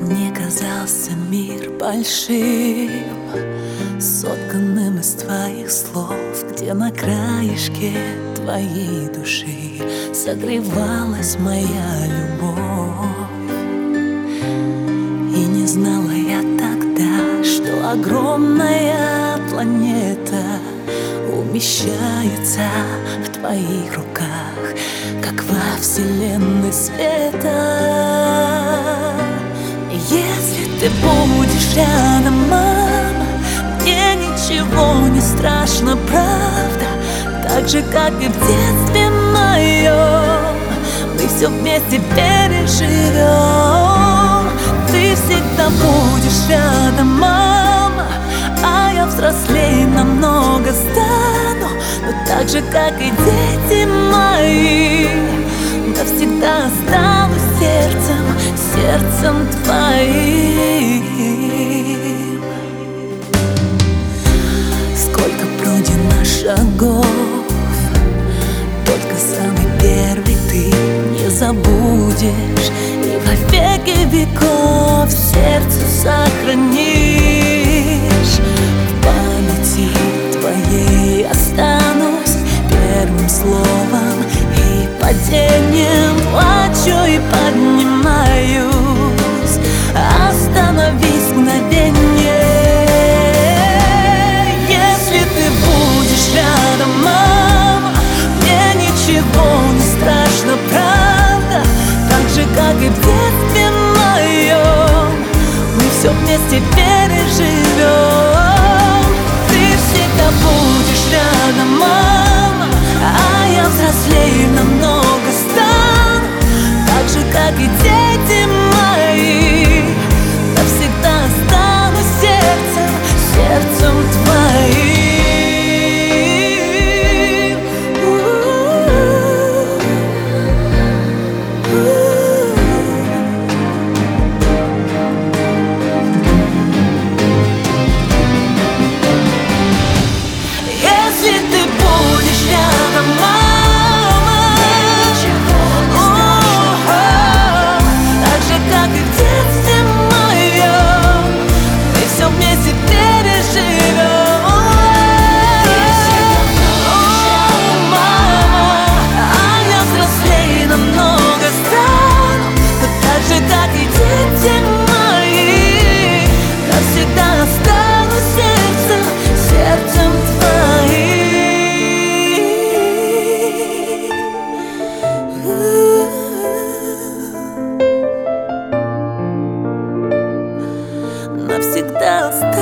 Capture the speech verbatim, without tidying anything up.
Мне казался мир большим, сотканным из твоих слов, где на краешке твоей души согревалась моя любовь. И не знала я тогда, что огромная планета умещается в твоих руках, как во вселенной света. Если ты будешь рядом, мама, мне ничего не страшно, правда. Так же, как и в детстве моем, мы все вместе переживем. Ты всегда будешь рядом, мама, а я взрослее намного стану. Но так же, как и дети мои, навсегда останусь сердцем, сердцем твоим. Сколько пройдено шагов, только самый первый ты не забудешь, и во веки веков сердце сохранишь. В памяти твоей останусь первым словом и падением. Плачу и поднимаюсь, остановись мгновенье. Если ты будешь рядом, мама, мне ничего не страшно, правда. Так же, как и в детстве моем, мы все вместе переживем. Ты всегда будешь рядом, мама, а я взрослее намного стану. Так же, как и дети мои, навсегда останусь сердцем, сердцем твоим. Если ты будешь рядом, мама, так же, как и в детстве моем, мы все вместе переживем. Мама, а я взрослее намного стану. Но так же, как и дети мои, навсегда останусь сердцем, сердцем твоим. Навсегда останусь.